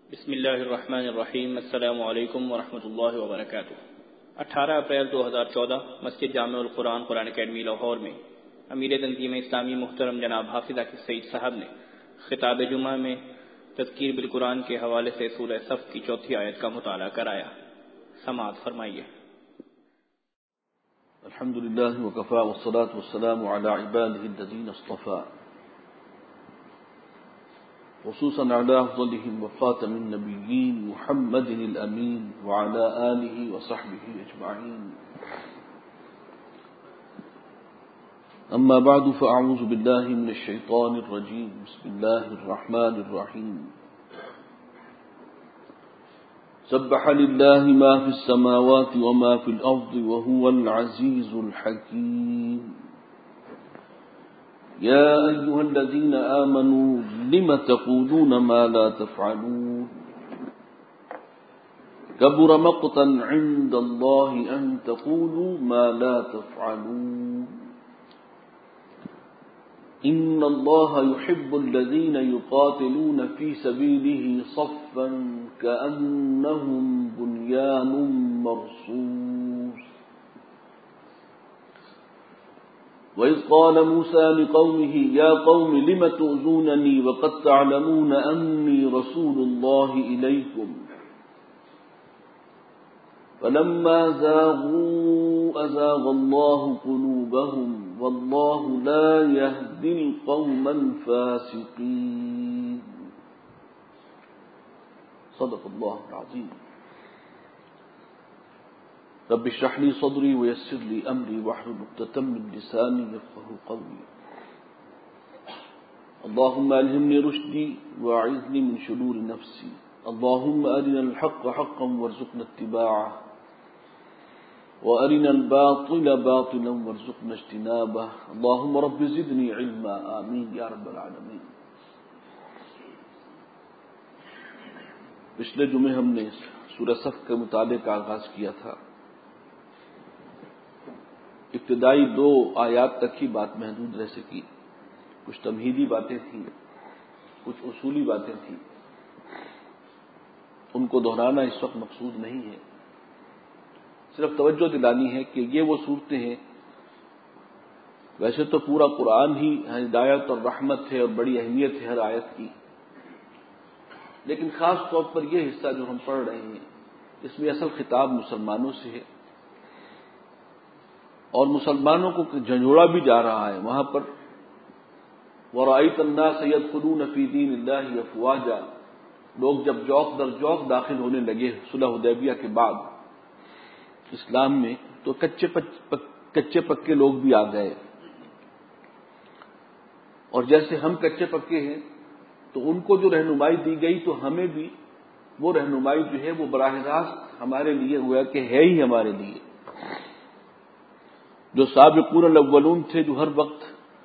بسم اللہ الرحمن الرحیم۔ السلام علیکم ورحمۃ اللہ وبرکاتہ۔ 18 اپریل 2014 مسجد جامع القرآن قرآن اکیڈمی لاہور میں امیر تنظیم اسلامی محترم جناب حافظ عاقب سعید صاحب نے خطاب جمعہ میں تذکیر بالقرآن کے حوالے سے سورہ صف کی 4 آیت کا مطالعہ کرایا۔ سماعت فرمائیے۔ الحمد للہ وکفى والصلاة والسلام على عباده الذین اصطفى، خصوصا على أفضلهم وخاتم النبيين محمد الأمين وعلى آله وصحبه أجمعين. أما بعد فأعوذ بالله من الشيطان الرجيم. بسم الله الرحمن الرحيم. سبح لله ما في السماوات وما في الأرض وهو العزيز الحكيم. يا أيها الذين آمنوا لم تقولون ما لا تفعلون كبر مقتا عند الله أن تقولوا ما لا تفعلون إن الله يحب الذين يقاتلون في سبيله صفا كأنهم بنيان مرصوص. وإذ قال موسى لقومه يا قوم لم تؤذونني وقد تعلمون أني رسول الله إليكم فلما زاغوا أزاغ الله قلوبهم والله لا يهدي القوم الفاسقين. صدق الله العظيم. رب اشرح لي صدري ويسر لي أمري واحلل عقدة من لساني يفقهوا قولي. اللهم ألهمني رشدي وأعذني من شرور نفسي. اللهم أرنا الحق حقا وارزقنا اتباعه وأرنا الباطل باطلا وارزقنا اجتنابه. اللهم رب زدني علما. آمين يا رب العالمين. پچھلے جمعے ہم نے سورہ صف کے مطالعے کا آغاز کیا تھا۔ ابتدائی 2 آیات تک ہی بات محدود رہ سکی، کچھ تمہیدی باتیں تھیں، کچھ اصولی باتیں تھیں، ان کو دہرانا اس وقت مقصود نہیں ہے، صرف توجہ دلانی ہے کہ یہ وہ صورتیں ہیں۔ ویسے تو پورا قرآن ہی ہدایت اور رحمت ہے اور بڑی اہمیت ہے ہر آیت کی، لیکن خاص طور پر یہ حصہ جو ہم پڑھ رہے ہیں اس میں اصل خطاب مسلمانوں سے ہے اور مسلمانوں کو جھنجھوڑا بھی جا رہا ہے۔ وہاں پر وَرَأَيْتَ النَّاسَ يَدْخُلُونَ فِي دِينِ اللَّهِ أَفْوَاجًا، لوگ جب جوق در جوق داخل ہونے لگے صلح حدیبیہ کے بعد اسلام میں، تو کچے پکے لوگ بھی آ گئے، اور جیسے ہم کچے پکے ہیں تو ان کو جو رہنمائی دی گئی تو ہمیں بھی وہ رہنمائی جو ہے وہ براہ راست ہمارے لیے ہوا کہ ہے ہی ہمارے لیے۔ جو سابقون الاولون تھے، جو ہر وقت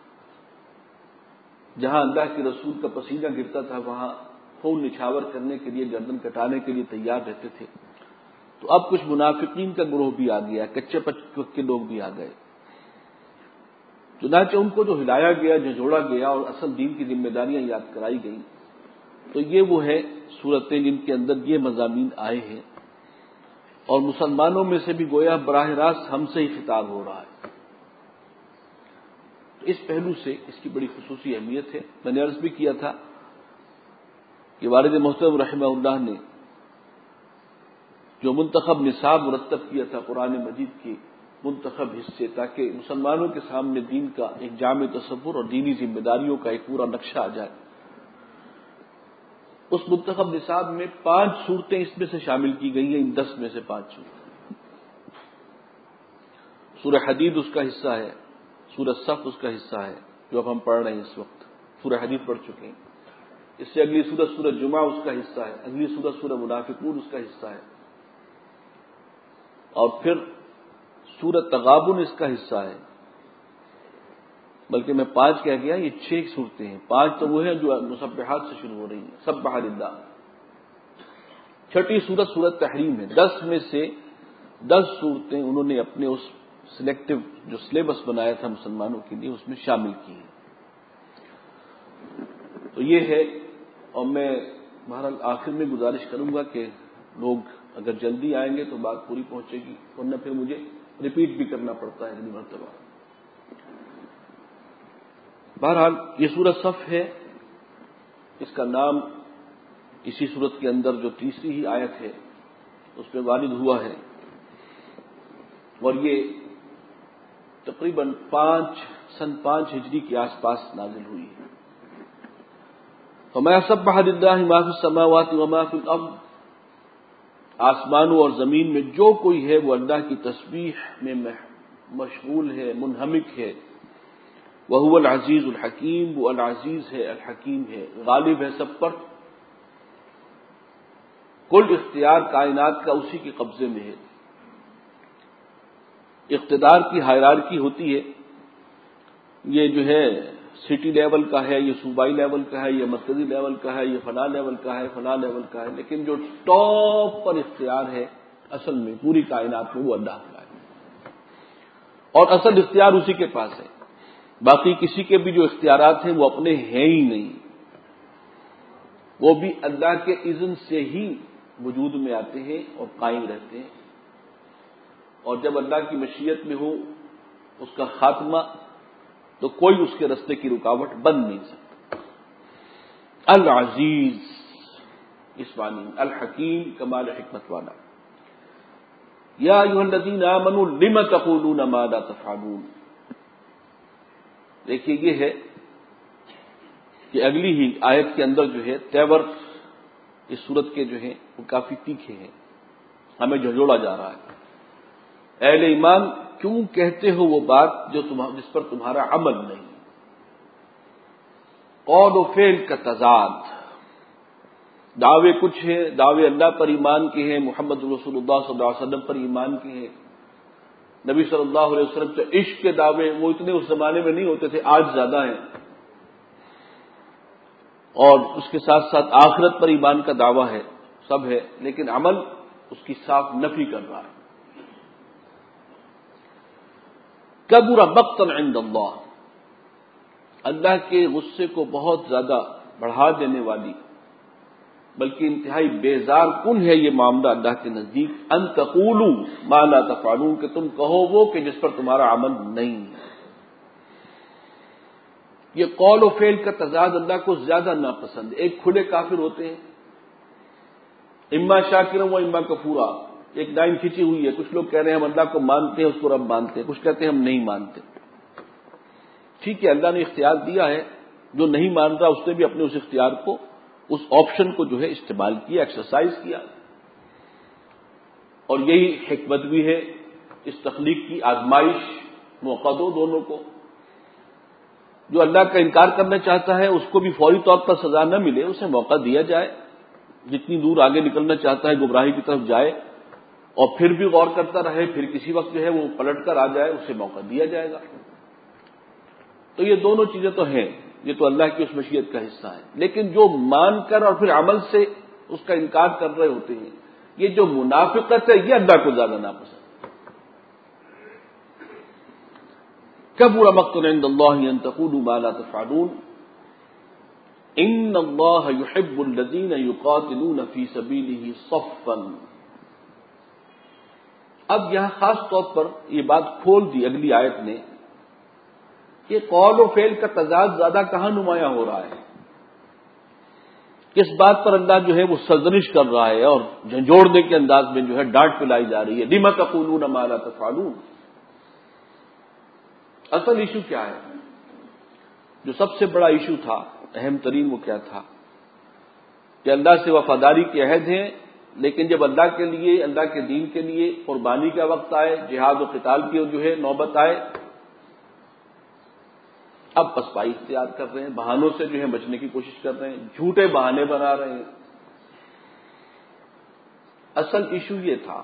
جہاں اللہ کے رسول کا پسینہ گرتا تھا وہاں خون نچھاور کرنے کے لیے، گردن کٹانے کے لیے تیار رہتے تھے، تو اب کچھ منافقین کا گروہ بھی آ گیا، کچے پکے لوگ بھی آ گئے۔ چنانچہ ان کو جو ہلایا گیا، جھنجھوڑا گیا اور اصل دین کی ذمہ داریاں یاد کرائی گئیں، تو یہ وہ ہے صورتیں جن کے اندر یہ مضامین آئے ہیں، اور مسلمانوں میں سے بھی گویا براہ راست ہم سے ہی خطاب ہو رہا ہے۔ تو اس پہلو سے اس کی بڑی خصوصی اہمیت ہے۔ میں نے عرض بھی کیا تھا کہ والد محترم رحمہ اللہ نے جو منتخب نصاب مرتب کیا تھا قرآن مجید کے منتخب حصے، تاکہ مسلمانوں کے سامنے دین کا ایک جامع تصور اور دینی ذمہ داریوں کا ایک پورا نقشہ آ جائے، اس منتخب نصاب میں 5 صورتیں اس میں سے شامل کی گئی ہیں، ان 10 میں سے 5 صورتیں۔ سورہ حدید اس کا حصہ ہے، سورہ صف اس کا حصہ ہے جو اب ہم پڑھ رہے ہیں اس وقت، سورہ حدید پڑھ چکے ہیں۔ اس سے اگلی سورہ سورہ جمعہ اس کا حصہ ہے، اگلی سورہ سورہ منافقون اس کا حصہ ہے، اور پھر سورہ تغابن اس کا حصہ ہے۔ بلکہ میں 5 کہہ گیا، یہ 6 صورتیں ہیں، 5 تو وہ ہیں جو مسبحات سے شروع ہو رہی ہیں، سبح للہ۔ چھٹی سورت سورت تحریم ہے۔ 10 میں سے 10 صورتیں انہوں نے اپنے اس سلیکٹو جو سلیبس بنایا تھا مسلمانوں کے لیے اس میں شامل کی ہیں۔ تو یہ ہے، اور میں بہرحال آخر میں گزارش کروں گا کہ لوگ اگر جلدی آئیں گے تو بات پوری پہنچے گی، ورنہ پھر مجھے ریپیٹ بھی کرنا پڑتا ہے اگلی مرتبہ۔ بہرحال یہ سورۃ صف ہے، اس کا نام اسی سورت کے اندر جو تیسری ہی آیت ہے اس پہ وارد ہوا ہے، اور یہ تقریباً سن 5 ہجری کے آس پاس نازل ہوئی ہے۔ فَمَا سَبَّحَ لِلَّهِ مَا فِي السَّمَاوَاتِ وَمَا فِي الْأَرْضِ، آسمانوں اور زمین میں جو کوئی ہے وہ اللہ کی تسبیح میں مشغول ہے، منہمک ہے۔ وَهُوَ الْعَزِيزُ الْحَكِيمُ، وہ العزیز ہے، الحکیم ہے، غالب ہے سب پر۔ کل اختیار کائنات کا اسی کے قبضے میں ہے۔ اقتدار کی ہائرارکی ہوتی ہے، یہ جو ہے سٹی لیول کا ہے، یہ صوبائی لیول کا ہے، یہ مرکزی لیول کا ہے، یہ فلاں لیول کا ہے، فلاں لیول کا ہے، لیکن جو ٹاپ پر اختیار ہے اصل میں پوری کائنات میں وہ اللہ کا ہے، اور اصل اختیار اسی کے پاس ہے۔ باقی کسی کے بھی جو اختیارات ہیں وہ اپنے ہیں ہی نہیں، وہ بھی اللہ کے اذن سے ہی وجود میں آتے ہیں اور قائم رہتے ہیں، اور جب اللہ کی مشیت میں ہو اس کا خاتمہ تو کوئی اس کے رستے کی رکاوٹ بن نہیں سکتا۔ العزیز اس معنی، الحکیم کمال حکمت والا۔ یا ایھا الذین آمنوا لم تقولون ما لا تفعلون، دیکھیے یہ ہے کہ اگلی ہی آیت کے اندر جو ہے تیور اس صورت کے جو ہیں وہ کافی تیکھے ہیں، ہمیں جھنجھوڑا جا رہا ہے۔ اہل ایمان کیوں کہتے ہو وہ بات جس پر تمہارا عمل نہیں؟ قول و فعل کا تضاد، دعوے کچھ ہیں، دعوے اللہ پر ایمان کے ہیں، محمد رسول اللہ صلی اللہ علیہ وسلم پر ایمان کے ہیں، نبی صلی اللہ علیہ وسلم سے عشق کے دعوے وہ اتنے اس زمانے میں نہیں ہوتے تھے، آج زیادہ ہیں، اور اس کے ساتھ ساتھ آخرت پر ایمان کا دعویٰ ہے، سب ہے، لیکن عمل اس کی صاف نفی کر رہا ہے۔ کبر مقتا عند اللہ، اللہ کے غصے کو بہت زیادہ بڑھا دینے والی بلکہ انتہائی بیزار کن ہے یہ معاملہ اللہ کے نزدیک، ان تقولوا ما لا تفعلون، کہ تم کہو وہ کہ جس پر تمہارا عمل نہیں ہے۔ یہ قول و فعل کا تضاد اللہ کو زیادہ ناپسند ہے۔ ایک کھلے کافر ہوتے ہیں، اما شاکرا و اما کفورا، ایک لائن کھینچی ہوئی ہے، کچھ لوگ کہہ رہے ہیں ہم اللہ کو مانتے ہیں، اس کو رب مانتے ہیں، کچھ کہتے ہیں ہم نہیں مانتے۔ ٹھیک ہے، اللہ نے اختیار دیا ہے، جو نہیں مان رہا اس نے بھی اپنے اس اختیار کو، اس آپشن کو جو ہے استعمال کیا، ایکسرسائز کیا، اور یہی حکمت بھی ہے اس تخلیق کی، آزمائش، موقع دو دونوں کو۔ جو اللہ کا انکار کرنا چاہتا ہے اس کو بھی فوری طور پر سزا نہ ملے، اسے موقع دیا جائے، جتنی دور آگے نکلنا چاہتا ہے گمراہی کی طرف جائے اور پھر بھی غور کرتا رہے، پھر کسی وقت جو ہے وہ پلٹ کر آ جائے، اسے موقع دیا جائے گا۔ تو یہ دونوں چیزیں تو ہیں، یہ تو اللہ کی اس مشیت کا حصہ ہے، لیکن جو مان کر اور پھر عمل سے اس کا انکار کر رہے ہوتے ہیں، یہ جو منافقت ہے یہ اللہ کو زیادہ ناپسند۔ کبر مقتا عند اللہ ان تقولوا ما لا تفعلون ان اللہ یحب الذین یقاتلون فی سبیلہ صفا۔ اب یہاں خاص طور پر یہ بات کھول دی اگلی آیت نے کہ قول و فعل کا تضاد زیادہ کہاں نمایاں ہو رہا ہے، کس بات پر اللہ جو ہے وہ سرزنش کر رہا ہے اور جھنجھوڑنے کے انداز میں جو ہے ڈانٹ پلائی جا رہی ہے، لم تقولون ما لا تفعلون۔ اصل ایشو کیا ہے؟ جو سب سے بڑا ایشو تھا، اہم ترین، وہ کیا تھا کہ اللہ سے وفاداری کے عہد ہیں، لیکن جب اللہ کے لیے، اللہ کے دین کے لیے قربانی کا وقت آئے، جہاد و قتال کی جو ہے نوبت آئے، اب پسپائی اختیار کر رہے ہیں، بہانوں سے جو ہے بچنے کی کوشش کر رہے ہیں، جھوٹے بہانے بنا رہے ہیں۔ اصل ایشو یہ تھا،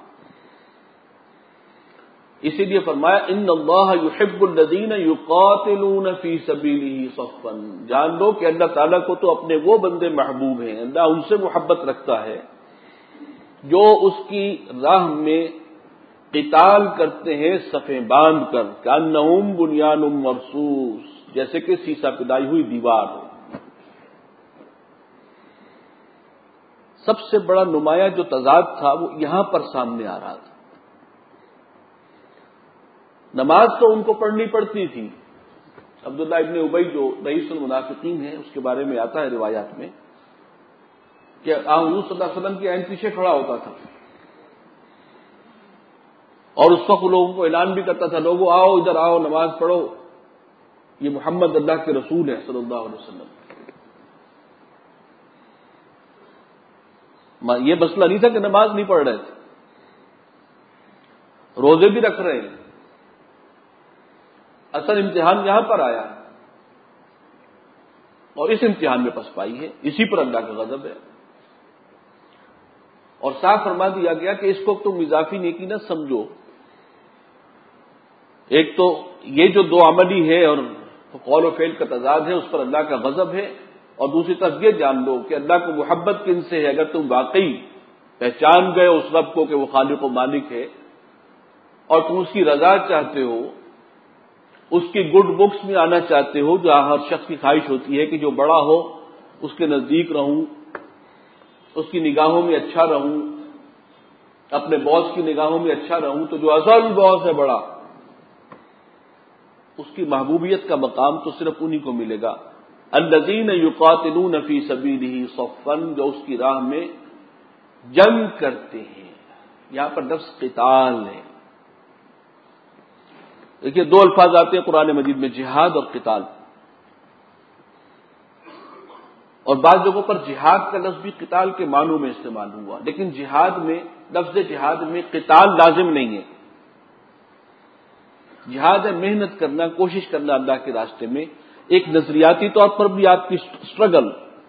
اسی لیے فرمایا ان اللہ یحب الذین یقاتلون فی سبیلہ صفا، جان لو کہ اللہ تعالیٰ کو تو اپنے وہ بندے محبوب ہیں، اللہ ان سے محبت رکھتا ہے جو اس کی راہ میں قتال کرتے ہیں صفیں باندھ کر، کأنہم بنیان مرصوص، جیسے کہ سیسا پدائی ہوئی دیوار ہو۔ سب سے بڑا نمایاں جو تضاد تھا وہ یہاں پر سامنے آ رہا تھا۔ نماز تو ان کو پڑھنی پڑتی تھی۔ عبداللہ ابن ابی جو رئیس المنافقین ہیں، اس کے بارے میں آتا ہے روایات میں کہ حضور صلی اللہ علیہ وسلم کے عین پیچھے کھڑا ہوتا تھا اور اس وقت لوگوں کو اعلان بھی کرتا تھا، لوگوں آؤ ادھر آؤ نماز پڑھو، یہ محمد اللہ کے رسول ہیں صلی اللہ علیہ وسلم۔ یہ مسئلہ نہیں تھا کہ نماز نہیں پڑھ رہے تھے، روزے بھی رکھ رہے ہیں، اصل امتحان یہاں پر آیا اور اس امتحان میں پسپائی ہے، اسی پر اللہ کا غضب ہے۔ اور صاف فرما دیا گیا کہ اس کو تم اضافی نیکی نہ سمجھو، ایک تو یہ جو دو عملی ہے اور قول و فعل کا تضاد ہے، اس پر اللہ کا غضب ہے، اور دوسری طرف یہ جان لو کہ اللہ کو محبت کن سے ہے۔ اگر تم واقعی پہچان گئے اس رب کو کہ وہ خالق و مالک ہے اور تم اس کی رضا چاہتے ہو، اس کی گڈ بکس میں آنا چاہتے ہو، جہاں ہر شخص کی خواہش ہوتی ہے کہ جو بڑا ہو اس کے نزدیک رہوں، اس کی نگاہوں میں اچھا رہوں، اپنے باس کی نگاہوں میں اچھا رہوں، تو جو اصل باس ہے بڑا، اس کی محبوبیت کا مقام تو صرف انہی کو ملے گا۔ الذین یقاتلون فی سبیلہ صفا، جو اس کی راہ میں جنگ کرتے ہیں۔ یہاں پر لفظ قتال ہے۔ دیکھیے دو الفاظ آتے ہیں قرآن مجید میں، جہاد اور قتال، اور بعض جگہوں پر جہاد کا لفظ بھی قتال کے معنوں میں استعمال ہوا، لیکن جہاد میں، لفظ جہاد میں قتال لازم نہیں ہے۔ جہاد ہے محنت کرنا، کوشش کرنا اللہ کے راستے میں، ایک نظریاتی طور پر بھی آپ کی اسٹرگل،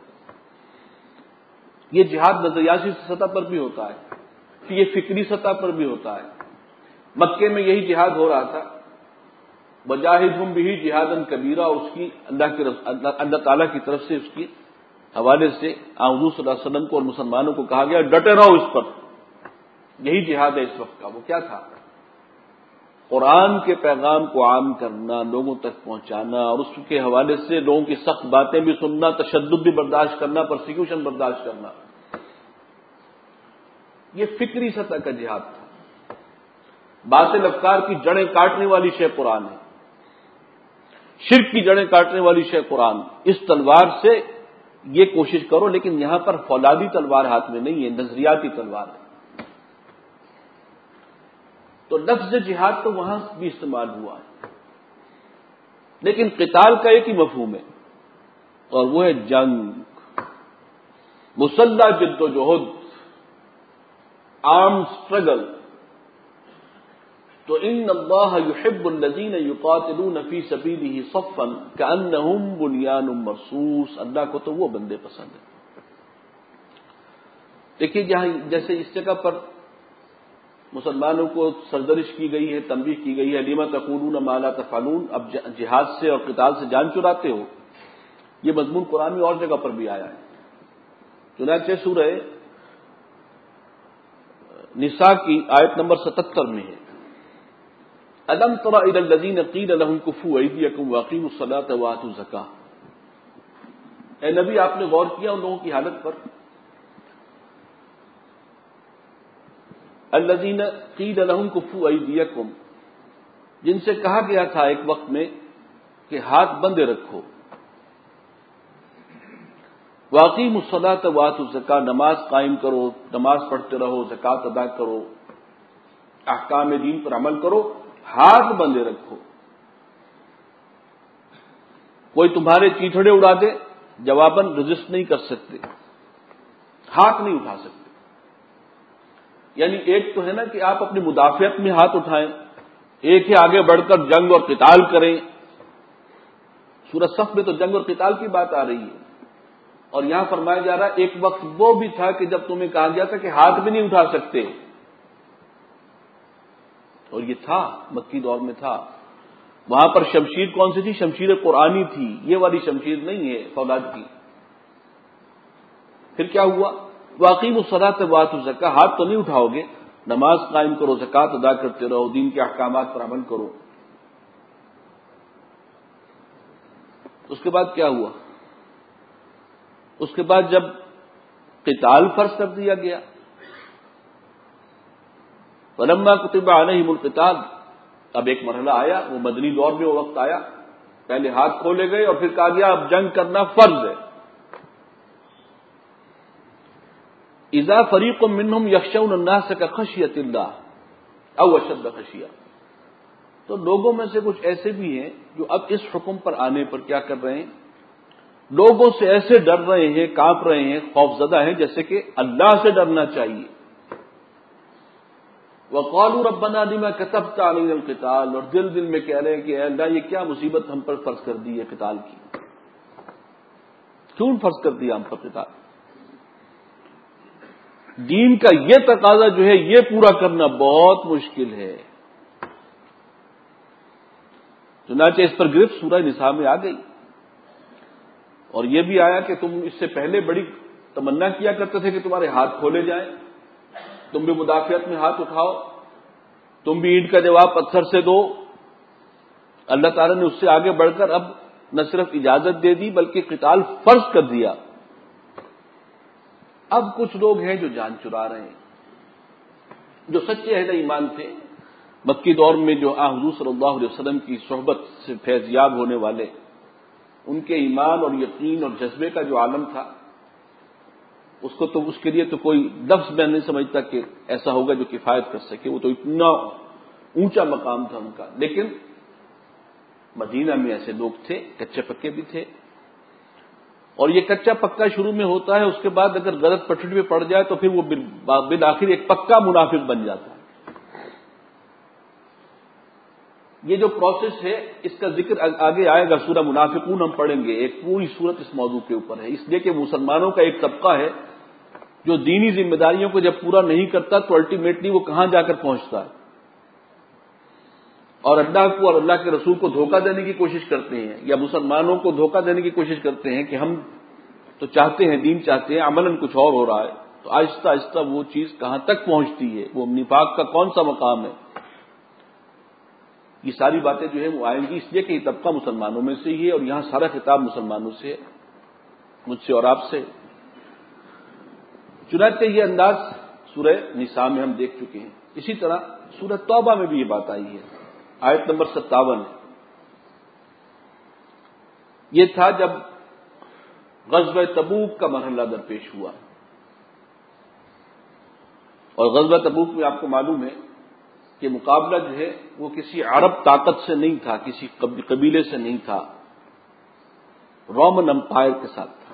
یہ جہاد نظریاتی سطح پر بھی ہوتا ہے، یہ فکری سطح پر بھی ہوتا ہے۔ مکے میں یہی جہاد ہو رہا تھا، وجاہدہم بہ جہادا کبیرا، اس کی اللہ تعالیٰ کی طرف سے اس کی حوالے سے حضور صلی اللہ علیہ وسلم کو اور مسلمانوں کو کہا گیا ڈٹے رہو اس پر، یہی جہاد ہے اس وقت کا۔ وہ کیا تھا؟ قرآن کے پیغام کو عام کرنا، لوگوں تک پہنچانا، اور اس کے حوالے سے لوگوں کی سخت باتیں بھی سننا، تشدد بھی برداشت کرنا، پرسیکیوشن برداشت کرنا، یہ فکری سطح کا جہاد تھا۔ باطل افکار کی جڑیں کاٹنے والی شے قرآن ہے، شرک کی جڑیں کاٹنے والی شے قرآن۔ اس تلوار سے یہ کوشش کرو، لیکن یہاں پر فولادی تلوار ہاتھ میں نہیں ہے، نظریاتی تلوار ہے۔ تو لفظ جہاد تو وہاں بھی استعمال ہوا ہے، لیکن قتال کا ایک ہی مفہوم ہے، اور وہ ہے جنگ، مسلح جد و جہد، آرم اسٹرگل۔ تو ان اللہ یحب الذین یقاتلون فی سبیلہ صفا کأنہم بنیان مرصوص، اللہ کو تو وہ بندے پسند ہیں۔ دیکھیے جہاں جیسے اس جگہ پر مسلمانوں کو سرزنش کی گئی ہے، تنبیہ کی گئی ہے، لما تقولون ما لا تفعلون، اب جہاد سے اور قتال سے جان چراتے ہو، یہ مضمون قرآن میں اور جگہ پر بھی آیا ہے۔ چنانچہ سورہ نساء کی آیت نمبر 77 میں ہے، الم تر الی الذین قیل لهم کفوا ایدیکم واقیموا الصلاۃ وآتوا الزکاۃ۔ اے نبی آپ نے غور کیا ان لوگوں کی حالت پر، الذین قیل لهم کفوا ایدیکم، جن سے کہا گیا تھا ایک وقت میں کہ ہاتھ بندے رکھو، واقیموا الصلاۃ وآتوا الزکاۃ، نماز قائم کرو، نماز پڑھتے رہو، زکوٰۃ ادا کرو، احکام دین پر عمل کرو، ہاتھ بندے رکھو۔ کوئی تمہارے چیتھڑے اڑا دے، جواباً رجسٹ نہیں کر سکتے، ہاتھ نہیں اٹھا سکتے۔ یعنی ایک تو ہے نا کہ آپ اپنی مدافعت میں ہاتھ اٹھائیں، ایک ہے آگے بڑھ کر جنگ اور قتال کریں۔ سورہ صف میں تو جنگ اور قتال کی بات آ رہی ہے، اور یہاں فرمایا جا رہا ہے ایک وقت وہ بھی تھا کہ جب تمہیں کہا گیا تھا کہ ہاتھ بھی نہیں اٹھا سکتے، اور یہ تھا مکی دور میں تھا۔ وہاں پر شمشیر کون سی تھی؟ شمشیر قرآنی تھی، یہ والی شمشیر نہیں ہے فولاد کی۔ پھر کیا ہوا؟ واقیموا الصلاۃ وآتوا الزکاۃ، ہاتھ تو نہیں اٹھاؤ گے، نماز قائم کرو، زکوٰۃ ادا کرتے رہو، دین کے احکامات پر عمل کرو۔ اس کے بعد کیا ہوا؟ اس کے بعد جب قتال فرض کر دیا گیا. فلما کتب علیہم القتال، اب ایک مرحلہ آیا، وہ مدنی دور میں وہ وقت آیا، پہلے ہاتھ کھولے گئے اور پھر کہا گیا اب جنگ کرنا فرض ہے. اذا فریق منہم یخشون الناس کخشیۃ اللہ او اشد خشیہ، تو لوگوں میں سے کچھ ایسے بھی ہیں جو اب اس حکم پر آنے پر کیا کر رہے ہیں، لوگوں سے ایسے ڈر رہے ہیں، کانپ رہے ہیں، خوف زدہ ہیں جیسے کہ اللہ سے ڈرنا چاہیے. وقالوا ربنا لما كتبت علينا القتال، اور دل میں کہہ رہے ہیں کہ اے اللہ یہ کیا مصیبت ہم پر فرض کر دی ہے قتال کی، کیوں فرض کر دیا ہم پر قتال. دین کا یہ تقاضا جو ہے یہ پورا کرنا بہت مشکل ہے. چنانچہ اس پر گرفت سورہ نساء میں آ گئی، اور یہ بھی آیا کہ تم اس سے پہلے بڑی تمنا کیا کرتے تھے کہ تمہارے ہاتھ کھولے جائیں، تم بھی مدافعت میں ہاتھ اٹھاؤ، تم بھی اینٹ کا جواب پتھر سے دو. اللہ تعالیٰ نے اس سے آگے بڑھ کر اب نہ صرف اجازت دے دی بلکہ قتال فرض کر دیا. اب کچھ لوگ ہیں جو جان چرا رہے ہیں، جو سچے اہل ایمان تھے مکی دور میں، جو حضور صلی اللہ علیہ وسلم کی صحبت سے فیضیاب ہونے والے، ان کے ایمان اور یقین اور جذبے کا جو عالم تھا، اس کے لیے تو کوئی لفظ میں نہیں سمجھتا کہ ایسا ہوگا جو کفایت کر سکے. وہ تو اتنا اونچا مقام تھا ان کا. لیکن مدینہ میں ایسے لوگ تھے، کچے پکے بھی تھے، اور یہ کچا پکا شروع میں ہوتا ہے، اس کے بعد اگر غلط پٹڑی پہ پڑ جائے تو پھر وہ بالآخر ایک پکا منافق بن جاتا ہے. یہ جو پروسیس ہے اس کا ذکر آگے آئے گا، سورہ منافقون ہم پڑھیں گے، ایک پوری سورت اس موضوع کے اوپر ہے. اس لیے کہ مسلمانوں کا ایک طبقہ ہے جو دینی ذمہ داریوں کو جب پورا نہیں کرتا تو الٹیمیٹلی وہ کہاں جا کر پہنچتا ہے، اور اللہ کو اور اللہ کے رسول کو دھوکہ دینے کی کوشش کرتے ہیں، یا مسلمانوں کو دھوکہ دینے کی کوشش کرتے ہیں کہ ہم تو چاہتے ہیں، دین چاہتے ہیں، عملاً کچھ اور ہو رہا ہے. تو آہستہ آہستہ وہ چیز کہاں تک پہنچتی ہے، وہ نفاق کا کون سا مقام ہے، یہ ساری باتیں جو ہے وہ آئیں گی. اس لیے کہ یہ طبقہ مسلمانوں میں سے ہی ہے، اور یہاں سارا خطاب مسلمانوں سے ہے، مجھ سے اور آپ سے. چنانچہ یہ انداز سورہ نساء میں ہم دیکھ چکے ہیں. اسی طرح سورہ توبہ میں بھی یہ بات آئی ہے، آیت نمبر 57. یہ تھا جب غزوہ تبوک کا مرحلہ درپیش ہوا، اور غزوہ تبوک میں آپ کو معلوم ہے کہ مقابلہ جو ہے وہ کسی عرب طاقت سے نہیں تھا، کسی قبیلے سے نہیں تھا، رومن امپائر کے ساتھ تھا.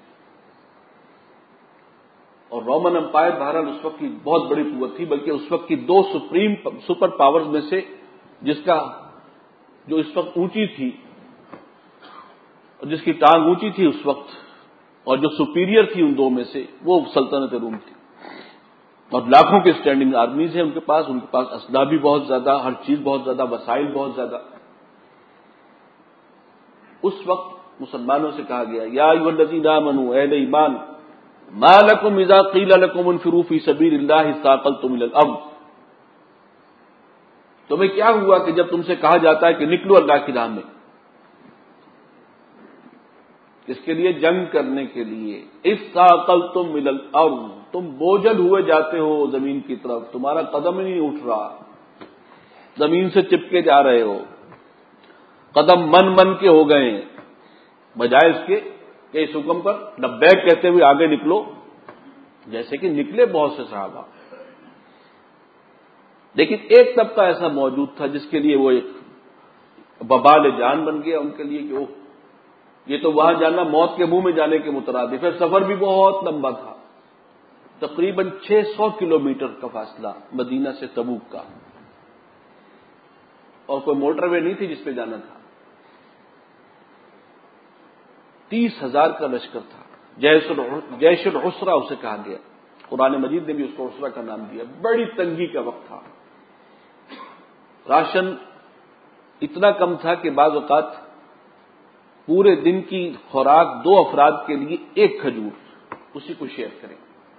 اور رومن امپائر بہرحال اس وقت کی بہت بڑی قوت تھی، بلکہ اس وقت کی دو سپر پاورز میں سے جس کا جو اس وقت اونچی تھی اور جس کی ٹانگ اونچی تھی اس وقت، اور جو سپیریئر تھی ان دو میں سے، وہ سلطنت روم تھی. اور لاکھوں کے اسٹینڈنگ آرمیز ہیں ان کے پاس اسلحہ بھی بہت زیادہ، ہر چیز بہت زیادہ، وسائل بہت زیادہ. اس وقت مسلمانوں سے کہا گیا یا ایھا الذین آمنوا، اہل ایمان، ما لکم اذا قیل لکم انفروا فی سبیل اللہ اثاقلتم الی الارض، تمہیں کیا ہوا کہ جب تم سے کہا جاتا ہے کہ نکلو اللہ کی راہ میں، اس کے لیے جنگ کرنے کے لیے، اثاقلتم الی الارض، تم بوجھل ہوئے جاتے ہو زمین کی طرف، تمہارا قدم ہی نہیں اٹھ رہا، زمین سے چپکے جا رہے ہو، قدم من کے ہو گئے، بجائے اس کے کہ اس حکم پر لبیک کہتے ہوئے آگے نکلو، جیسے کہ نکلے بہت سے صحابہ. لیکن ایک طبقہ ایسا موجود تھا جس کے لیے وہ ایک وبال جان بن گیا ان کے لیے کہ یہ تو وہاں جانا موت کے منہ میں جانے کے مترادف ہے. سفر بھی بہت لمبا تھا، تقریباً 600 کلومیٹر کا فاصلہ مدینہ سے تبوک کا، اور کوئی موٹر وے نہیں تھی جس پہ جانا تھا. 30,000 کا لشکر تھا، جیش العسرہ اسے کہا گیا، قرآن مجید نے بھی اس کو عسرہ کا نام دیا. بڑی تنگی کا وقت تھا، راشن اتنا کم تھا کہ بعض اوقات پورے دن کی خوراک 2 افراد کے لیے 1 کھجور اسی کو شیئر کریں.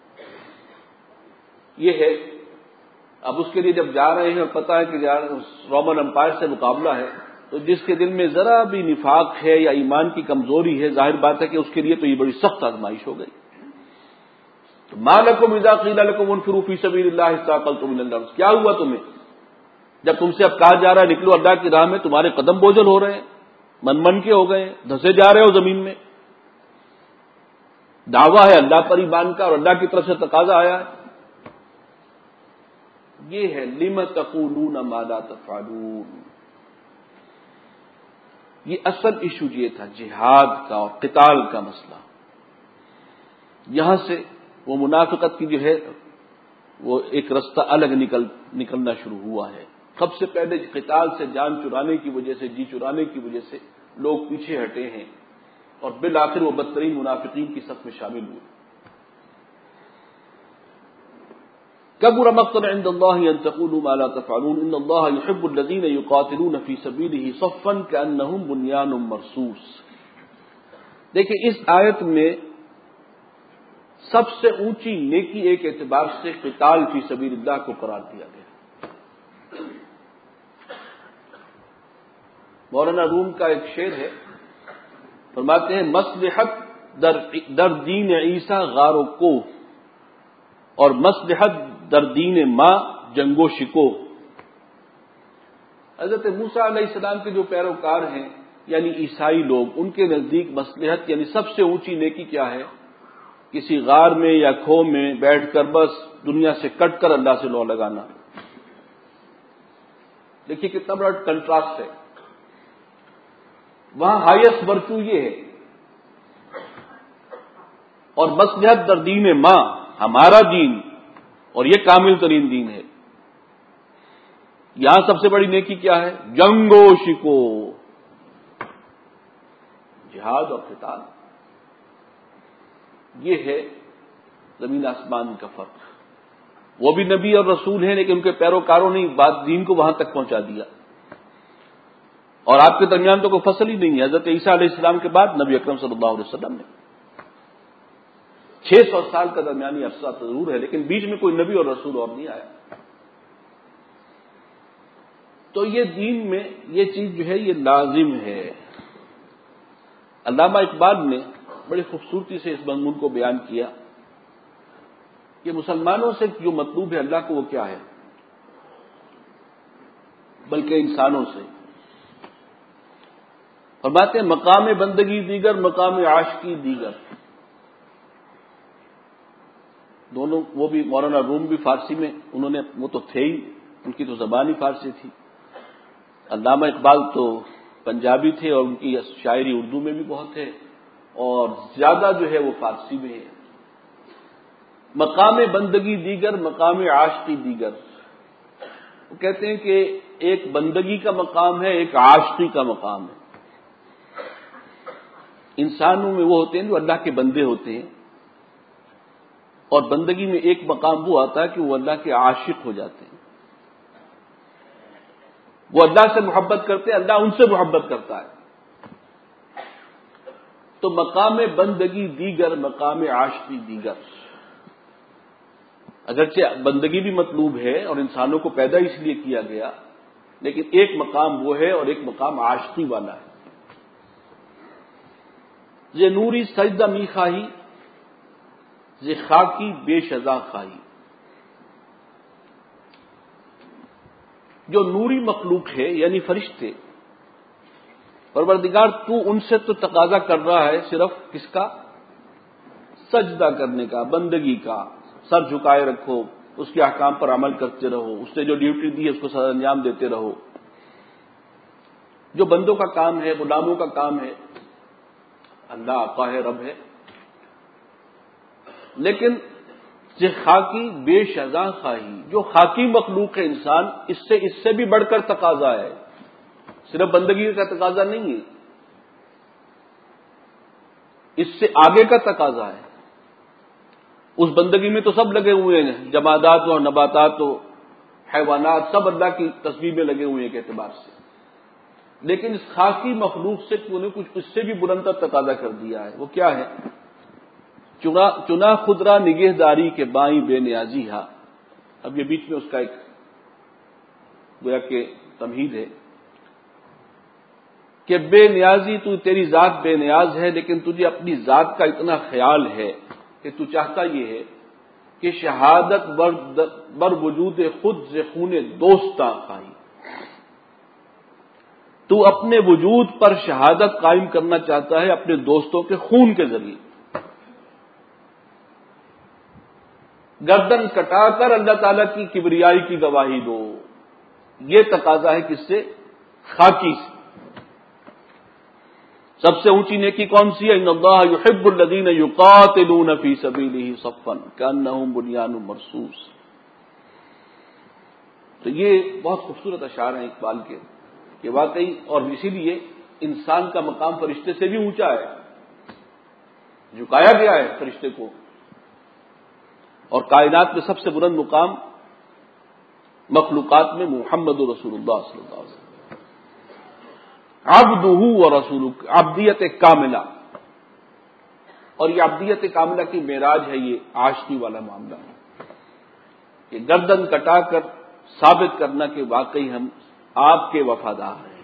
یہ ہے. اب اس کے لیے جب جا رہے ہیں اور پتہ ہے کہ رومن امپائر سے مقابلہ ہے، تو جس کے دل میں ذرا بھی نفاق ہے یا ایمان کی کمزوری ہے، ظاہر بات ہے کہ اس کے لیے تو یہ بڑی سخت آزمائش ہو گئی. ما لکم اذا قیل لکم انفروا فی سبیل اللہ اثاقلتم الی الارض، کیا ہوا تمہیں جب تم سے اب کہا جا رہا ہے نکلو اللہ کی راہ میں، تمہارے قدم بوجھل ہو رہے ہیں، من کے ہو گئے ہیں، دھسے جا رہے ہو زمین میں. دعویٰ ہے اللہ پر ایمان کا اور اللہ کی طرف سے تقاضا آیا ہے. یہ ہے لم تقولون ما لا تفعلون. یہ اصل ایشو یہ تھا جہاد کا اور قتال کا مسئلہ. یہاں سے وہ منافقت کی جو ہے وہ ایک رستہ الگ نکلنا شروع ہوا ہے. سب سے پہلے قتال سے جان چرانے کی وجہ سے، جی چرانے کی وجہ سے لوگ پیچھے ہٹے ہیں اور بالآخر وہ بدترین منافقین کی صف میں شامل ہوئے. کبر مقتا عند اللہ ان تقولوا ما لا تفعلون ان اللہ يحب الذین یقاتلون فی سبیلہ صفا کأنہم بنیان مرصوص. دیکھیں اس آیت میں سب سے اونچی نیکی ایک اعتبار سے قتال فی سبیل اللہ کو قرار دیا گیا. مولانا روم کا ایک شعر ہے، فرماتے ہیں مصلحت در دین عیسیٰ غار و کو اور مصلحت در دین ماں جنگ و شکو. حضرت موسیٰ علیہ السلام کے جو پیروکار ہیں یعنی عیسائی لوگ، ان کے نزدیک مصلحت یعنی سب سے اونچی نیکی کیا ہے؟ کسی غار میں یا کھو میں بیٹھ کر بس دنیا سے کٹ کر اللہ سے لو لگانا. دیکھیے کتنا بڑا کنٹراسٹ ہے. وہاں ہائیسٹ ورچو یہ ہے اور مصلحت در دین ماں ہمارا دین اور یہ کامل ترین دین ہے. یہاں سب سے بڑی نیکی کیا ہے؟ جنگ و شکو، جہاد اور قتال. یہ ہے زمین آسمان کا فرق. وہ بھی نبی اور رسول ہیں لیکن ان کے پیروکاروں نے بات دین کو وہاں تک پہنچا دیا اور آپ کے درمیان تو کوئی فصل ہی نہیں ہے. حضرت عیسیٰ علیہ السلام کے بعد نبی اکرم صلی اللہ علیہ وسلم نے 600 سال کا درمیانی عرصہ ضرور ہے لیکن بیچ میں کوئی نبی اور رسول اور نہیں آیا. تو یہ دین میں یہ چیز جو ہے یہ لازم ہے. علامہ اقبال نے بڑی خوبصورتی سے اس مضمون کو بیان کیا کہ مسلمانوں سے جو مطلوب ہے اللہ کو وہ کیا ہے، بلکہ انسانوں سے. فرماتے ہیں مقام بندگی دیگر مقام عاشقی دیگر. دونوں، وہ بھی مولانا روم بھی فارسی میں انہوں نے، وہ تو تھے ہی، ان کی تو زبان ہی فارسی تھی. علامہ اقبال تو پنجابی تھے اور ان کی شاعری اردو میں بھی بہت ہے اور زیادہ جو ہے وہ فارسی میں ہے. مقام بندگی دیگر مقام عاشقی دیگر. وہ کہتے ہیں کہ ایک بندگی کا مقام ہے، ایک عاشقی کا مقام ہے. انسانوں میں وہ ہوتے ہیں جو اللہ کے بندے ہوتے ہیں اور بندگی میں ایک مقام وہ آتا ہے کہ وہ اللہ کے عاشق ہو جاتے ہیں. وہ اللہ سے محبت کرتے ہیں، اللہ ان سے محبت کرتا ہے. تو مقام بندگی دیگر مقام عاشقی دیگر. اگرچہ بندگی بھی مطلوب ہے اور انسانوں کو پیدا اس لیے کیا گیا لیکن ایک مقام وہ ہے اور ایک مقام عاشقی والا ہے. یہ نوری سجدہ می خواہی یہ خاکی بے شذا خواہی. جو نوری مخلوق ہے یعنی فرشتے، پروردگار تو ان سے تو تقاضا کر رہا ہے صرف کس کا؟ سجدہ کرنے کا، بندگی کا. سر جھکائے رکھو، اس کے احکام پر عمل کرتے رہو، اس نے جو ڈیوٹی دی ہے اس کو سر انجام دیتے رہو. جو بندوں کا کام ہے، غلاموں کا کام ہے. اللہ آقا ہے، رب ہے. لیکن یہ خاکی بے شذا خواہی، جو خاکی مخلوق ہے انسان، اس سے بھی بڑھ کر تقاضا ہے. صرف بندگی کا تقاضا نہیں ہے، اس سے آگے کا تقاضا ہے. اس بندگی میں تو سب لگے ہوئے ہیں، جمادات و نباتات و حیوانات سب اللہ کی تسبیح میں لگے ہوئے ہیں ایک اعتبار سے. لیکن اس خاکی مخلوق سے انہیں کچھ اس سے بھی بلندر تقاضا کر دیا ہے. وہ کیا ہے؟ چنا خدرا نگہداری کے بائیں بے نیازی ہا. اب یہ بیچ میں اس کا ایک گویا کہ تمہید ہے کہ بے نیازی، تو تیری ذات بے نیاز ہے لیکن تجھے اپنی ذات کا اتنا خیال ہے کہ تو چاہتا یہ ہے کہ شہادت بر وجود خود سے خون دوستاں خائی، تو اپنے وجود پر شہادت قائم کرنا چاہتا ہے اپنے دوستوں کے خون کے ذریعے، گردن کٹا کر اللہ تعالیٰ کی کبریائی کی گواہی دو. یہ تقاضا ہے کس سے؟ خاکی سے. سب سے اونچی نیکی کون سی ہے؟ ان اللہ یحب الذین یقاتلون فی سبیلہ صفا کانہم بنیان مرصوص. تو یہ بہت خوبصورت اشعار ہیں اقبال کے کہ واقعی، اور اسی لیے انسان کا مقام فرشتے سے بھی اونچا ہے، جھکایا گیا ہے فرشتے کو، اور کائنات میں سب سے بلند مقام مخلوقات میں محمد رسول اللہ صلی اللہ علیہ وسلم، عبدہ و رسولہ، عبدیت کاملہ. اور یہ عبدیت کاملہ کی معراج ہے، یہ عاشقی والا معاملہ ہے کہ گردن کٹا کر ثابت کرنا کہ واقعی ہم آپ کے وفادار ہیں.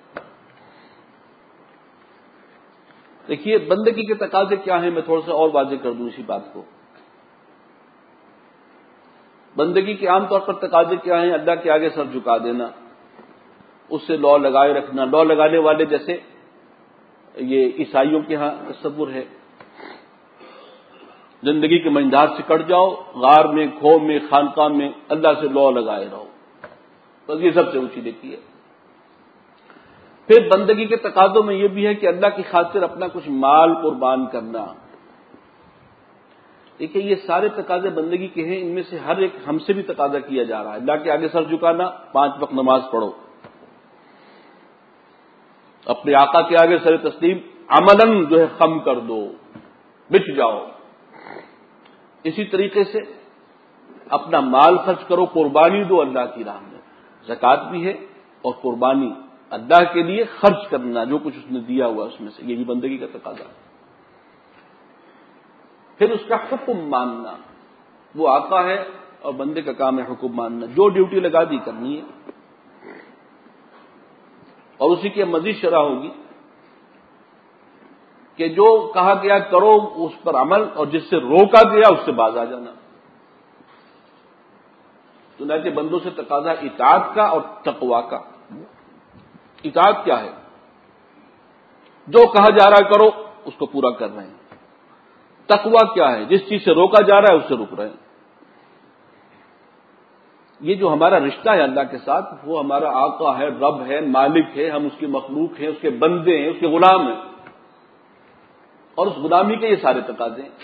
دیکھیے بندگی کے تقاضے کیا ہیں، میں تھوڑا سا اور واضح کر دوں اسی بات کو. بندگی کے عام طور پر تقاضے کیا ہیں؟ اللہ کے آگے سر جھکا دینا، اس سے لو لگائے رکھنا. لو لگانے والے جیسے یہ عیسائیوں کے ہاں تصور ہے، زندگی کے منجھار سے کٹ جاؤ، غار میں، کھو میں، خانقاہ میں اللہ سے لو لگائے رہو. بس یہ سب سے اونچی نیکی ہے. پھر بندگی کے تقاضوں میں یہ بھی ہے کہ اللہ کی خاطر اپنا کچھ مال قربان کرنا. دیکھیے یہ سارے تقاضے بندگی کے ہیں، ان میں سے ہر ایک ہم سے بھی تقاضا کیا جا رہا ہے. اللہ کے آگے سر جھکانا، 5 وقت نماز پڑھو، اپنے آقا کے آگے سر تسلیم عملاً جو ہے خم کر دو، بچ جاؤ. اسی طریقے سے اپنا مال خرچ کرو، قربانی دو اللہ کی راہ میں. زکوٰۃ بھی ہے اور قربانی اللہ کے لیے خرچ کرنا جو کچھ اس نے دیا ہوا اس میں سے، یہ بھی بندگی کا تقاضا ہے. پھر اس کا حکم ماننا، وہ آقا ہے اور بندے کا کام ہے حکم ماننا، جو ڈیوٹی لگا دی کرنی ہے. اور اسی کی مزید شرح ہوگی کہ جو کہا گیا کرو اس پر عمل، اور جس سے روکا گیا اس سے باز آ جانا. چنانچہ بندوں سے تقاضا اطاعت کا اور تقویٰ کا. اطاعت کیا ہے؟ جو کہا جا رہا ہے کرو اس کو پورا کر رہے ہیں. تقویٰ کیا ہے؟ جس چیز سے روکا جا رہا ہے اس سے رک رہے ہیں. یہ جو ہمارا رشتہ ہے اللہ کے ساتھ، وہ ہمارا آقا ہے، رب ہے، مالک ہے، ہم اس کی مخلوق ہیں، اس کے بندے ہیں، اس کے غلام ہیں، اور اس غلامی کے یہ سارے تقاضے ہیں.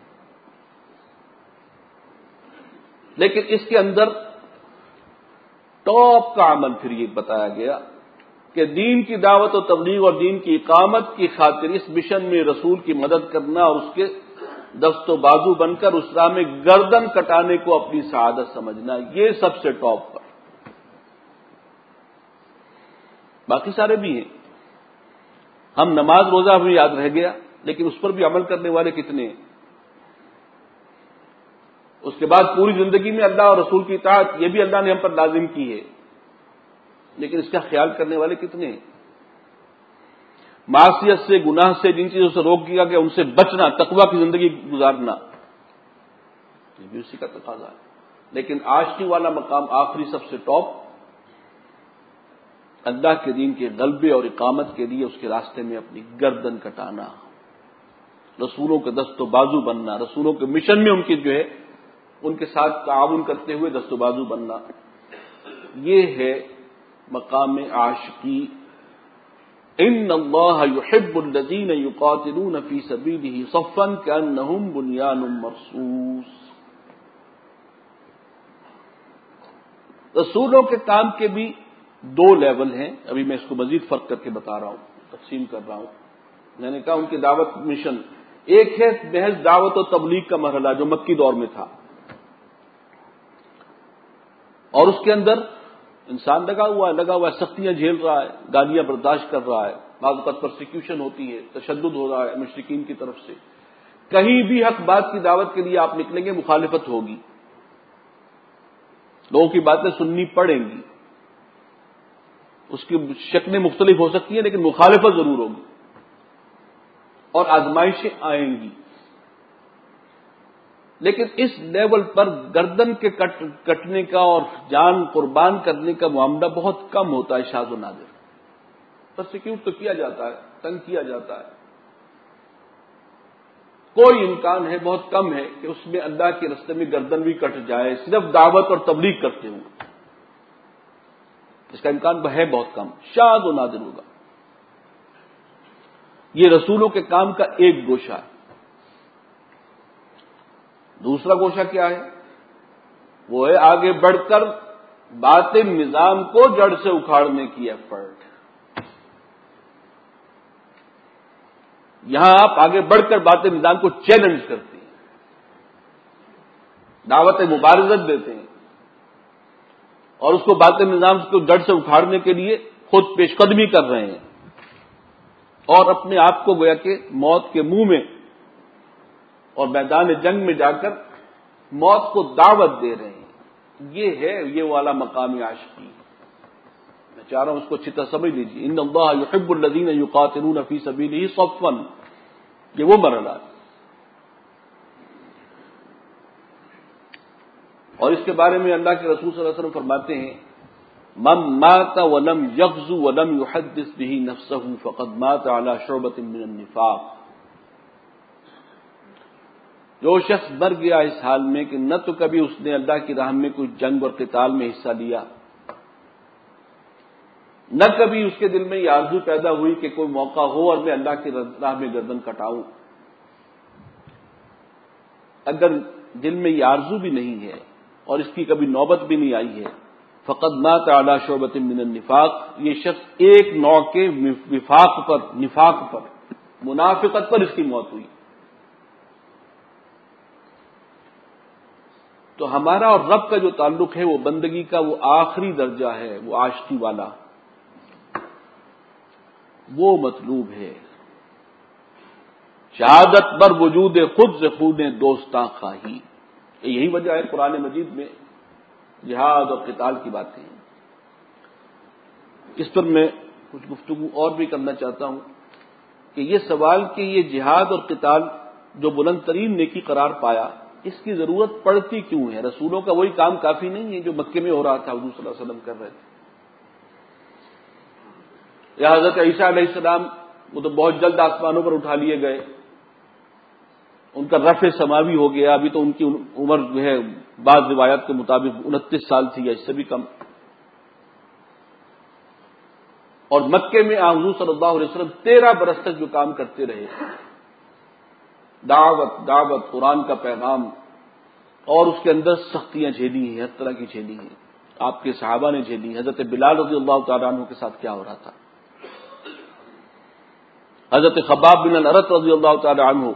لیکن اس کے اندر ٹاپ کا عمل پھر یہ بتایا گیا کہ دین کی دعوت و تبلیغ اور دین کی اقامت کی خاطر اس مشن میں رسول کی مدد کرنا اور اس کے دست و بازو بن کر اس راہ میں گردن کٹانے کو اپنی سعادت سمجھنا، یہ سب سے ٹاپ پر. باقی سارے بھی ہیں. ہم نماز روزہ ہمیں یاد رہ گیا، لیکن اس پر بھی عمل کرنے والے کتنے ہیں؟ اس کے بعد پوری زندگی میں اللہ اور رسول کی اطاعت، یہ بھی اللہ نے ہم پر لازم کی ہے، لیکن اس کا خیال کرنے والے کتنے ہیں؟ معصیت سے، گناہ سے، جن چیزوں سے روک دیا گیا ان سے بچنا، تقویٰ کی زندگی گزارنا، یہ بھی اسی کا تقاضا ہے. لیکن عاشقی والا مقام آخری سب سے ٹاپ، اللہ کے دین کے غلبے اور اقامت کے لیے اس کے راستے میں اپنی گردن کٹانا، رسولوں کے دست و بازو بننا، رسولوں کے مشن میں ان کی جو ہے ان کے ساتھ تعاون کرتے ہوئے دست و بازو بننا. یہ ہے مقام عاشقی. ان اللہ یحب الذین یقاتلون فی سبیلہ صفا کانہم بنیان مرصوص. رسولوں کے کام کے بھی 2 لیول ہیں. ابھی میں اس کو مزید فرق کر کے بتا رہا ہوں، تقسیم کر رہا ہوں. میں نے کہا ان کی دعوت مشن، ایک ہے محض دعوت و تبلیغ کا مرحلہ جو مکی دور میں تھا، اور اس کے اندر انسان لگا ہوا ہے، سختیاں جھیل رہا ہے، گالیاں برداشت کر رہا ہے، بعض اوقات پرسیکیوشن ہوتی ہے، تشدد ہو رہا ہے مشرکین کی طرف سے. کہیں بھی حق بات کی دعوت کے لیے آپ نکلیں گے مخالفت ہوگی، لوگوں کی باتیں سننی پڑیں گی، اس کی شکلیں مختلف ہو سکتی ہیں لیکن مخالفت ضرور ہوگی اور آزمائشیں آئیں گی. لیکن اس لیول پر گردن کے کٹنے کا اور جان قربان کرنے کا معاملہ بہت کم ہوتا ہے شاذ و نادر. پرسیکیوٹ تو کیا جاتا ہے، تنگ کیا جاتا ہے، کوئی امکان ہے، بہت کم ہے کہ اس میں اللہ کے راستے میں گردن بھی کٹ جائے صرف دعوت اور تبلیغ کرتے ہوئے. اس کا امکان ہے بہت کم، شاذ و نادر ہوگا. یہ رسولوں کے کام کا ایک گوشہ ہے. دوسرا گوشہ کیا ہے؟ وہ ہے آگے بڑھ کر باطل نظام کو جڑ سے اکھاڑنے کی ایفرٹ. یہاں آپ آگے بڑھ کر باطل نظام کو چیلنج کرتے ہیں، دعوت مبارزت دیتے ہیں، اور اس کو باطل نظام کو جڑ سے اکھاڑنے کے لیے خود پیش قدمی کر رہے ہیں، اور اپنے آپ کو گویا کہ موت کے منہ میں اور میدان جنگ میں جا کر موت کو دعوت دے رہے ہیں. یہ والا مقام عاشقی. میں چاہ رہا ہوں اس کو اچھی طرح سمجھ لیجیے. ان اللہ یحب الذین یقاتلون فی سبیلہ صفا، یہ وہ مرحلہ ہے. اور اس کے بارے میں اللہ کے رسول صلی اللہ علیہ وسلم فرماتے ہیں من مات ولم یغزو ولم یحدث به نفسه فقد مات على شعبۃ من النفاق. جو شخص مر گیا اس حال میں کہ نہ تو کبھی اس نے اللہ کی راہ میں کوئی جنگ اور قتال میں حصہ لیا، نہ کبھی اس کے دل میں یہ آرزو پیدا ہوئی کہ کوئی موقع ہو اور میں اللہ کی راہ میں گردن کٹاؤں. اگر دل میں یہ آرزو بھی نہیں ہے اور اس کی کبھی نوبت بھی نہیں آئی ہے، فقد مات علی شعبۃ من النفاق، یہ شخص ایک نوع کے نفاق پر منافقت پر اس کی موت ہوئی. تو ہمارا اور رب کا جو تعلق ہے وہ بندگی کا وہ آخری درجہ ہے، وہ عاشقی والا، وہ مطلوب ہے. شہادت بر وجود خود سے خود دوستاں خواہی. یہی وجہ ہے قرآن مجید میں جہاد اور قتال کی باتیں ہیں. اس پر میں کچھ گفتگو اور بھی کرنا چاہتا ہوں کہ یہ سوال کہ یہ جہاد اور قتال جو بلند ترین نیکی قرار پایا، اس کی ضرورت پڑتی کیوں ہے؟ رسولوں کا وہی کام کافی نہیں ہے جو مکے میں ہو رہا تھا، حضور صلی اللہ علیہ وسلم کر رہے تھے. یا حضرت عیسیٰ علیہ السلام وہ تو بہت جلد آسمانوں پر اٹھا لیے گئے، ان کا رفع سماوی ہو گیا. ابھی تو ان کی عمر جو ہے بعض روایات کے مطابق 29 سال تھی یا اس سے بھی کم. اور مکے میں حضور صلی اللہ علیہ وسلم 13 برس تک جو کام کرتے رہے، دعوت قرآن کا پیغام، اور اس کے اندر سختیاں جھیلی ہیں، ہر طرح کی جھیلی ہیں. آپ کے صحابہ نے جھیلی. حضرت بلال رضی اللہ تعالیٰ عنہ کے ساتھ کیا ہو رہا تھا، حضرت خباب بن الارت رضی اللہ تعالیٰ عنہ،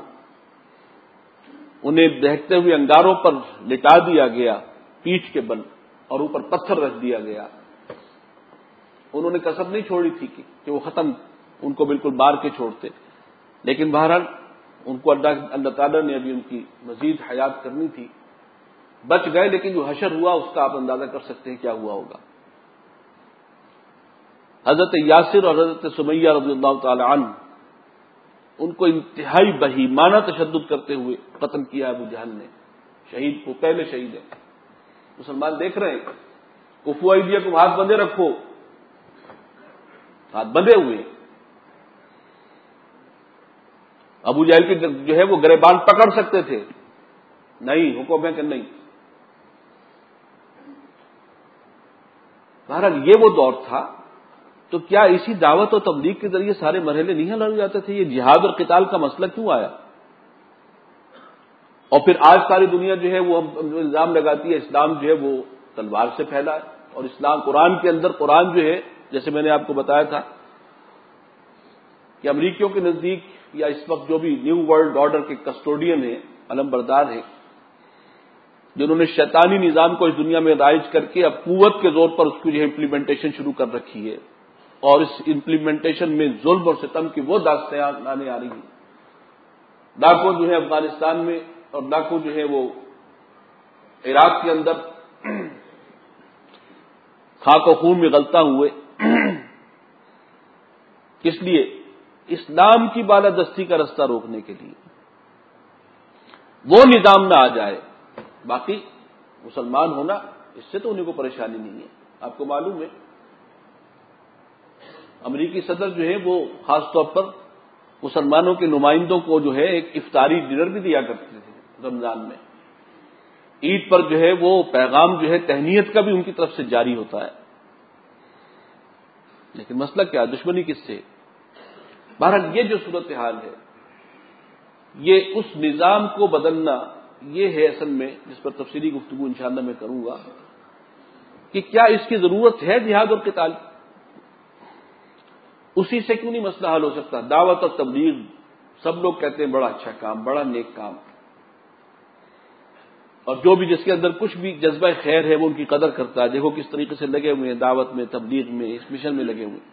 انہیں دہتے ہوئے انگاروں پر لٹا دیا گیا پیٹھ کے بل، اور اوپر پتھر رکھ دیا گیا. انہوں نے کسر نہیں چھوڑی تھی کہ وہ ختم ان کو بالکل مار کے چھوڑتے، لیکن بہرحال ان کو اللہ تعالیٰ نے ابھی ان کی مزید حیات کرنی تھی، بچ گئے. لیکن جو حشر ہوا اس کا آپ اندازہ کر سکتے ہیں کیا ہوا ہوگا. حضرت یاسر اور حضرت سمیہ رضی اللہ تعالی عنہ، ان کو انتہائی بہیمانہ تشدد کرتے ہوئے قتل کیا ابو جہل نے. شہید کو پہلے شہید ہے. مسلمان دیکھ رہے ہیں، کفو ایدیکم، ہاتھ بندھے رکھو، ہاتھ بندھے ہوئے. ابو جہل کی جو ہے وہ گریبان پکڑ سکتے تھے، نہیں، حکم ہے کہ نہیں. بہرحال یہ وہ دور تھا. تو کیا اسی دعوت و تبلیغ کے ذریعے سارے مرحلے نہیں حل ہو جاتے تھے؟ یہ جہاد اور قتال کا مسئلہ کیوں آیا؟ اور پھر آج ساری دنیا جو ہے وہ الزام لگاتی ہے اسلام جو ہے وہ تلوار سے پھیلا ہے، اور اسلام قرآن کے اندر، قرآن جو ہے جیسے میں نے آپ کو بتایا تھا کہ امریکیوں کے نزدیک یا اس وقت جو بھی نیو ورلڈ آرڈر کے کسٹوڈین ہیں، علم بردار ہیں، جنہوں نے شیطانی نظام کو اس دنیا میں رائج کر کے اب قوت کے زور پر اس کی جو ہے امپلیمنٹیشن شروع کر رکھی ہے، اور اس امپلیمنٹیشن میں ظلم اور ستم کی وہ داستانیں آ رہی ہیں. لاکھوں جو ہے افغانستان میں اور لاکھوں جو ہے وہ عراق کے اندر خاک و خون میں غلطہ ہوئے. کس لیے؟ اسلام کی بالادستی کا رستہ روکنے کے لیے. وہ نظام نہ آ جائے. باقی مسلمان ہونا اس سے تو انہیں کو پریشانی نہیں ہے. آپ کو معلوم ہے امریکی صدر جو ہے وہ خاص طور پر مسلمانوں کے نمائندوں کو جو ہے ایک افطاری ڈنر بھی دیا کرتے تھے رمضان میں. عید پر جو ہے وہ پیغام جو ہے تہنیت کا بھی ان کی طرف سے جاری ہوتا ہے. لیکن مسئلہ کیا، دشمنی کس سے؟ بہرحال یہ جو صورتحال ہے، یہ اس نظام کو بدلنا، یہ ہے اصل میں جس پر تفصیلی گفتگو انشاءاللہ میں کروں گا کہ کیا اس کی ضرورت ہے جہاد اور قتال. اسی سے کیوں نہیں مسئلہ حل ہو سکتا؟ دعوت اور تبلیغ سب لوگ کہتے ہیں بڑا اچھا کام، بڑا نیک کام، اور جو بھی جس کے اندر کچھ بھی جذبہ خیر ہے وہ ان کی قدر کرتا ہے. دیکھو کس طریقے سے لگے ہوئے ہیں دعوت میں، تبلیغ میں، اس مشن میں لگے ہوئے.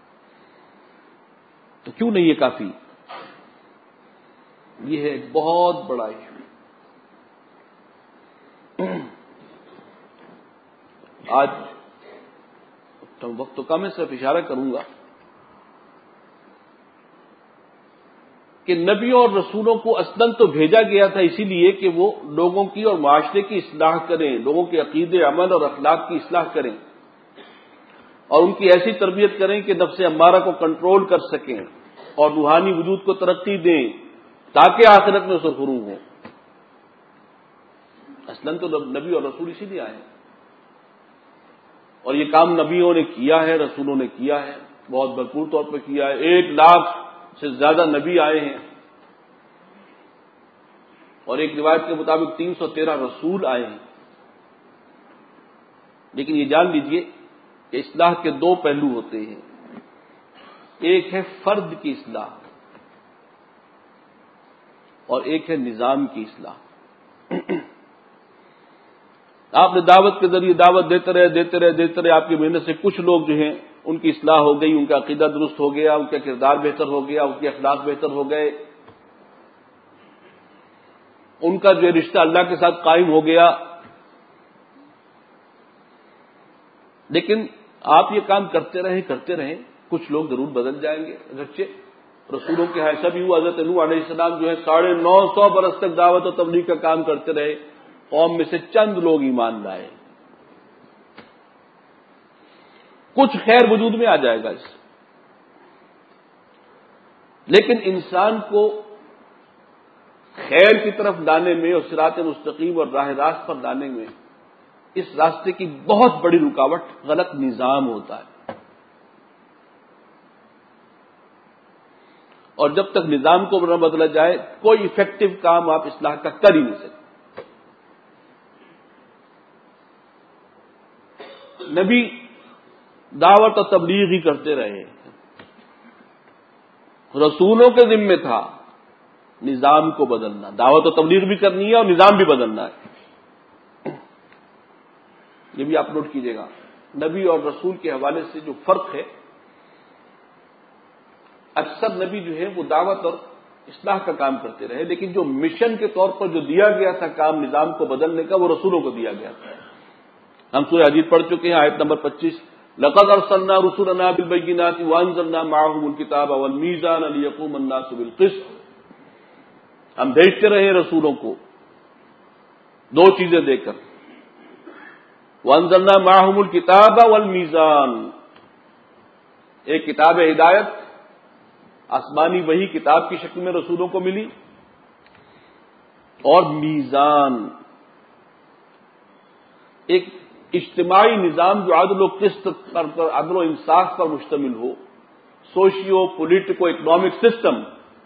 تو کیوں نہیں یہ کافی؟ یہ ہے ایک بہت بڑا ایشو. آج وقت تو کم ہے، صرف اشارہ کروں گا کہ نبیوں اور رسولوں کو اصلاً تو بھیجا گیا تھا اسی لیے کہ وہ لوگوں کی اور معاشرے کی اصلاح کریں، لوگوں کے عقیدے، عمل اور اخلاق کی اصلاح کریں، اور ان کی ایسی تربیت کریں کہ نفس امارہ کو کنٹرول کر سکیں اور روحانی وجود کو ترقی دیں تاکہ آخرت میں سرخرو ہوں. اصلاً تو نبی اور رسول اسی لیے آئے ہیں، اور یہ کام نبیوں نے کیا ہے، رسولوں نے کیا ہے، بہت بھرپور طور پہ کیا ہے. 1 لاکھ سے زیادہ نبی آئے ہیں، اور ایک روایت کے مطابق 313 رسول آئے ہیں. لیکن یہ جان لیجئے کہ اصلاح کے 2 پہلو ہوتے ہیں. ایک ہے فرد کی اصلاح اور ایک ہے نظام کی اصلاح. آپ نے دعوت کے ذریعے دعوت دیتے رہے آپ کی محنت سے کچھ لوگ جو ہیں ان کی اصلاح ہو گئی، ان کا عقیدہ درست ہو گیا، ان کا کردار بہتر ہو گیا، ان کے اخلاق بہتر ہو گئے، ان کا جو رشتہ اللہ کے ساتھ قائم ہو گیا. لیکن آپ یہ کام کرتے رہیں کچھ لوگ ضرور بدل جائیں گے. اگرچہ رسولوں کے ایسا بھی ہوا، حضرت نوح علیہ السلام جو ہے 950 برس تک دعوت و تبلیغ کا کام کرتے رہے، قوم میں سے چند لوگ ایمان لائے. کچھ خیر وجود میں آ جائے گا اس سے، لیکن انسان کو خیر کی طرف لانے میں اور صراط مستقیم اور راہ راست پر لانے میں اس راستے کی بہت بڑی رکاوٹ غلط نظام ہوتا ہے. اور جب تک نظام کو نہ بدلا جائے کوئی ایفیکٹو کام آپ اصلاح کا کر ہی نہیں سکتے. نبی دعوت اور تبلیغ ہی کرتے رہے، رسولوں کے ذمہ تھا نظام کو بدلنا. دعوت و تبلیغ بھی کرنی ہے اور نظام بھی بدلنا ہے. یہ بھی آپ نوٹ کیجئے گا. نبی اور رسول کے حوالے سے جو فرق ہے، اکثر نبی جو ہے وہ دعوت اور اصلاح کا کام کرتے رہے، لیکن جو مشن کے طور پر جو دیا گیا تھا کام نظام کو بدلنے کا، وہ رسولوں کو دیا گیا تھا. ہم سورہ حدید پڑھ چکے ہیں، آیت نمبر 25، لَقَدْ أَرْسَلْنَا رُسُلَنَا بِالْبَيِّنَاتِ وَأَنزَلْنَا مَعَهُمُ الْكِتَابَ وَالْمِيزَانَ لِيَقُومَ النَّاسُ بِالْقِسْطِ. ہم بھیجتے رہے رسولوں کو 2 چیزیں دے کر، وَأَنزَلْنَا مَعَهُمُ الْكِتَابَ وَالْمِيزَانَ، ایک کتاب ہدایت، آسمانی وحی کتاب کی شکل میں رسولوں کو ملی، اور میزان، ایک اجتماعی نظام جو عدل و قسط پر، عدل و انصاف پر مشتمل ہو، سوشیو پولیٹیکو اکنامک سسٹم،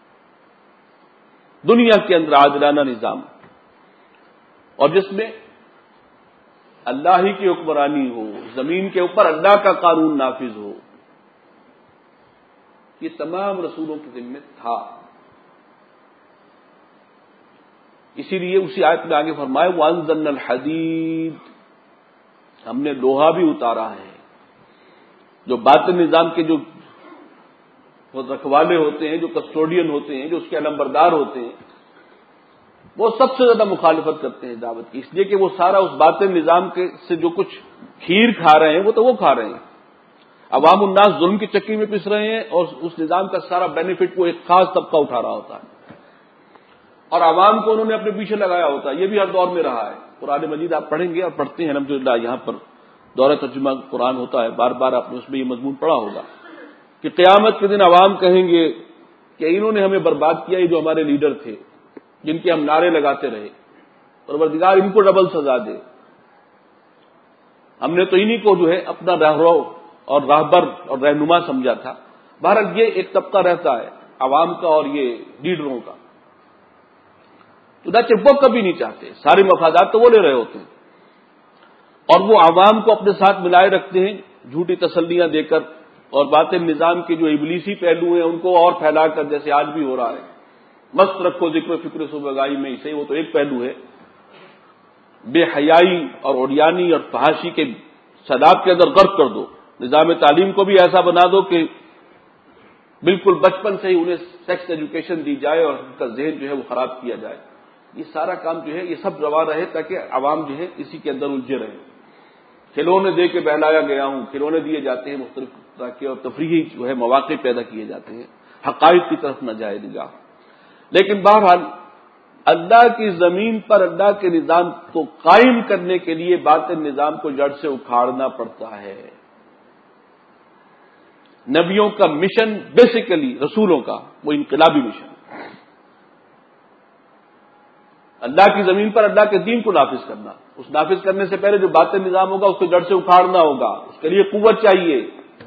دنیا کے اندر عادلانہ نظام، اور جس میں اللہ ہی کی حکمرانی ہو، زمین کے اوپر اللہ کا قانون نافذ ہو. یہ تمام رسولوں کے ذمہ تھا. اسی لیے اسی آیت میں آگے فرمائے وَأَنزَلْنَا الْحَدِيدَ، ہم نے لوہا بھی اتارا ہے. جو باطن نظام کے جو رکھوالے ہوتے ہیں، جو کسٹوڈین ہوتے ہیں، جو اس کے علمبردار ہوتے ہیں، وہ سب سے زیادہ مخالفت کرتے ہیں دعوت کی، اس لیے کہ وہ سارا اس باطن نظام کے سے جو کچھ کھیر کھا رہے ہیں وہ تو وہ کھا رہے ہیں. عوام الناس ظلم کی چکی میں پس رہے ہیں، اور اس نظام کا سارا بینیفٹ وہ ایک خاص طبقہ اٹھا رہا ہوتا ہے. اور عوام کو انہوں نے اپنے پیچھے لگایا ہوتا ہے. یہ بھی ہر دور میں رہا ہے. قرآن مجید آپ پڑھیں گے اور پڑھتے ہیں الحمدللہ، یہاں پر دورہ ترجمہ قرآن ہوتا ہے، بار بار آپ نے اس میں یہ مضمون پڑھا ہوگا کہ قیامت کے دن عوام کہیں گے کہ انہوں نے ہمیں برباد کیا، یہ جو ہمارے لیڈر تھے جن کے ہم نعرے لگاتے رہے، پروردگار ان کو ڈبل سزا دے. ہم نے تو انہی کو جو ہے اپنا رہرو اور راہبر اور رہنما سمجھا تھا. بہرحال یہ ایک طبقہ رہتا ہے عوام کا اور یہ لیڈروں کا. تو وہ کبھی نہیں چاہتے، سارے مفادات تو وہ لے رہے ہوتے ہیں اور وہ عوام کو اپنے ساتھ ملائے رکھتے ہیں جھوٹی تسلیاں دے کر، اور باطن نظام کے جو ابلیسی پہلو ہیں ان کو اور پھیلا کر، جیسے آج بھی ہو رہا ہے. مست رکھو ذکر و فکر صبحگاہی میں اسے، وہ تو ایک پہلو ہے. بے حیائی اور اوریانی اور فحاشی کے سیلاب کے اندر غرق کر دو. نظام تعلیم کو بھی ایسا بنا دو کہ بالکل بچپن سے ہی انہیں سیکس ایجوکیشن دی جائے اور ان کا ذہن جو ہے وہ خراب کیا جائے. یہ سارا کام جو ہے یہ سب روا رہے تاکہ عوام جو ہے اسی کے اندر الجھے رہے. کھلونے دے کے بہلایا گیا ہوں، کھلونے دیے جاتے ہیں مختلف طرح کے اور تفریحی جو ہے مواقع پیدا کیے جاتے ہیں، حقائق کی طرف نہ جائے نگاہ. لیکن بہرحال اللہ کی زمین پر اللہ کے نظام کو قائم کرنے کے لیے باطن نظام کو جڑ سے اکھاڑنا پڑتا ہے. نبیوں کا مشن بیسیکلی، رسولوں کا وہ انقلابی مشن، اللہ کی زمین پر اللہ کے دین کو نافذ کرنا. اس نافذ کرنے سے پہلے جو باطن نظام ہوگا اس کو جڑ سے اکھاڑنا ہوگا، اس کے لیے قوت چاہیے.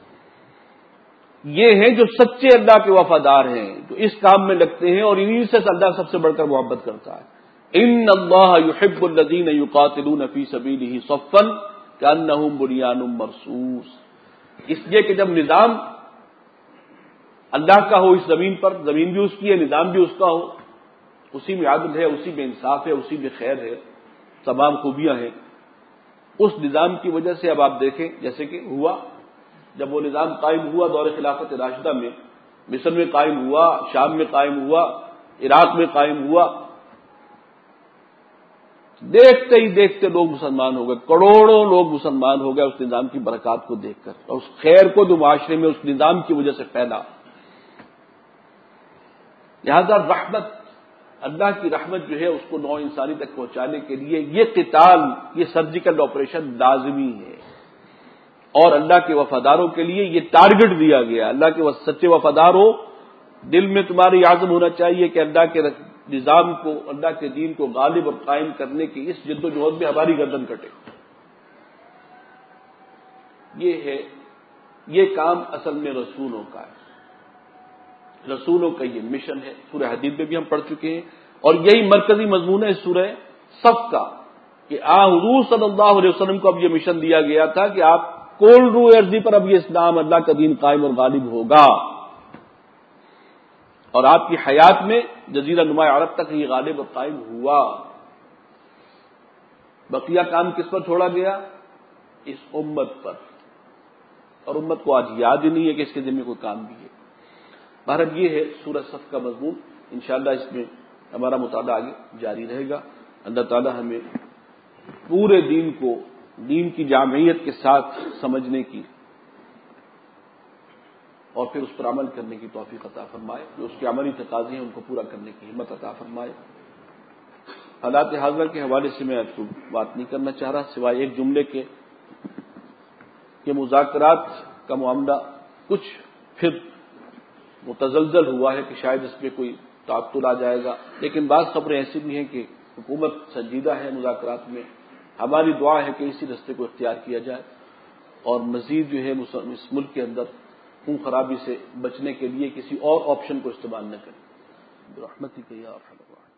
یہ ہیں جو سچے اللہ کے وفادار ہیں، جو اس کام میں لگتے ہیں، اور انہی سے اللہ سب سے بڑھ کر محبت کرتا ہے. ان اللہ یحب الذین یقاتلون فی سبیلہ صفا کانہم بنیان مرصوص. اس لیے کہ جب نظام اللہ کا ہو اس زمین پر، زمین بھی اس کی ہے، نظام بھی اس کا ہو، اسی میں عدل ہے، اسی میں انصاف ہے، اسی میں خیر ہے، تمام خوبیاں ہیں. اس نظام کی وجہ سے اب آپ دیکھیں جیسے کہ ہوا، جب وہ نظام قائم ہوا دور خلافت راشدہ میں، مصر میں قائم ہوا، شام میں قائم ہوا، عراق میں قائم ہوا، دیکھتے ہی دیکھتے لوگ مسلمان ہو گئے. کروڑوں لوگ مسلمان ہو گئے اس نظام کی برکات کو دیکھ کر، اور اس خیر کو جو معاشرے میں اس نظام کی وجہ سے پھیلا. لہذا رحمت، اللہ کی رحمت جو ہے اس کو نوع انسانی تک پہنچانے کے لیے یہ قتال، یہ سرجیکل آپریشن لازمی ہے. اور اللہ کے وفاداروں کے لیے یہ ٹارگٹ دیا گیا. اللہ کے سچے وفادار ہو، دل میں تمہاری عزم ہونا چاہیے کہ اللہ کے نظام کو، اللہ کے دین کو غالب اور قائم کرنے کی اس جد و جہد میں ہماری گردن کٹے. یہ ہے، یہ کام اصل میں رسولوں کا ہے، رسولوں کا یہ مشن ہے. سورہ حدید میں بھی ہم پڑھ چکے ہیں، اور یہی مرکزی مضمون ہے سورہ صف کا کہ حضور صلی اللہ علیہ وسلم کو اب یہ مشن دیا گیا تھا کہ آپ کول رو ارضی پر اب یہ اسلام، اللہ کا دین قائم اور غالب ہوگا، اور آپ کی حیات میں جزیرہ نما عرب تک یہ غالب اور قائم ہوا. بقیہ کام کس پر چھوڑا گیا؟ اس امت پر. اور امت کو آج یاد ہی نہیں ہے کہ اس کے ذمہ کوئی کام بھی ہے. بہرحال یہ ہے سورہ صف کا مضمون. انشاءاللہ اس میں ہمارا مطالعہ آگے جاری رہے گا. اللہ تعالی ہمیں پورے دین کو دین کی جامعیت کے ساتھ سمجھنے کی اور پھر اس پر عمل کرنے کی توفیق عطا فرمائے. جو اس کے عملی تقاضے ہیں ان کو پورا کرنے کی ہمت عطا فرمائے. حالات حاضرہ کے حوالے سے میں آپ کو بات نہیں کرنا چاہ رہا سوائے ایک جملے کے کہ مذاکرات کا معاملہ کچھ پھر متزلزل ہوا ہے کہ شاید اس میں کوئی تعطل آ جائے گا، لیکن بعض خبریں ایسی بھی ہیں کہ حکومت سنجیدہ ہے مذاکرات میں. ہماری دعا ہے کہ اسی رستے کو اختیار کیا جائے اور مزید جو ہے اس ملک کے اندر خون خرابی سے بچنے کے لیے کسی اور آپشن کو استعمال نہ کریں. برحمتک یا ارحم الراحمین.